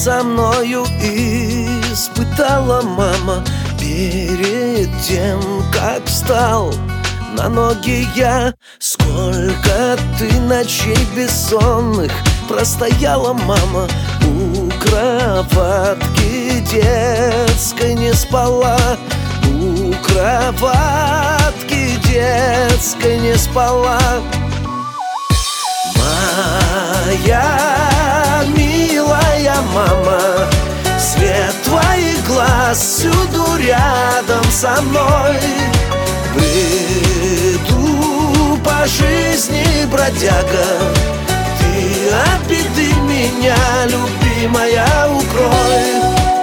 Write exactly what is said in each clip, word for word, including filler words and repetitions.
со мною испытала, мама, перед тем, как встал на ноги я. Сколько ты ночей бессонных простояла, мама, у кроватки детской не спала, у кроватки детской не спала. Моя милая мама, свет твоих глаз всюду рядом со мной. Бреду по жизни, бродяга, ты от беды меня, любимая, укрой.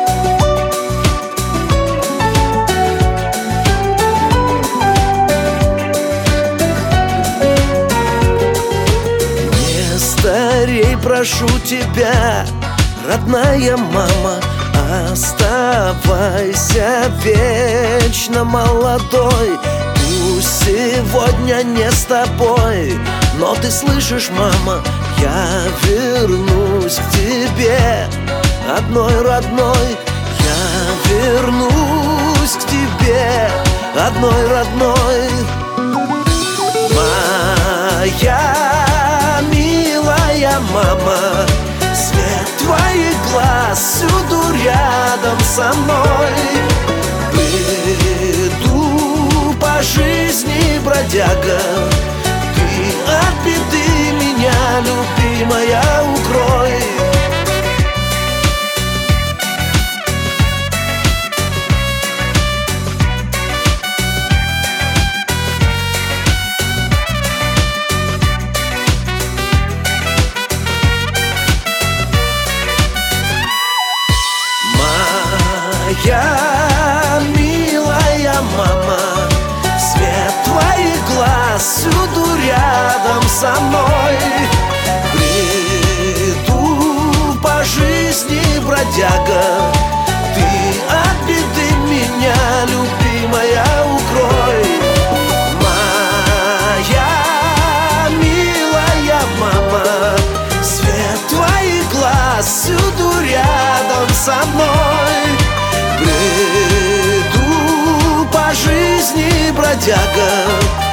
Не старей, прошу тебя, родная мама, оставайся вечно молодой. Пусть сегодня не с тобой, но ты слышишь, мама, я вернусь к тебе, одной родной. Я вернусь к тебе, одной родной. Моя милая мама, свет твоих глаз всюду рядом со мной. Бреду по жизни, бродяга, ты от беды меня, любимая, укрой. Моя милая мама, свет твоих глаз всюду рядом со мной. Бреду по жизни, бродяга, ты от беды меня, любимая, укрой. Моя милая мама, свет твоих глаз всюду рядом со мной. Бреду по жизни, бродяга,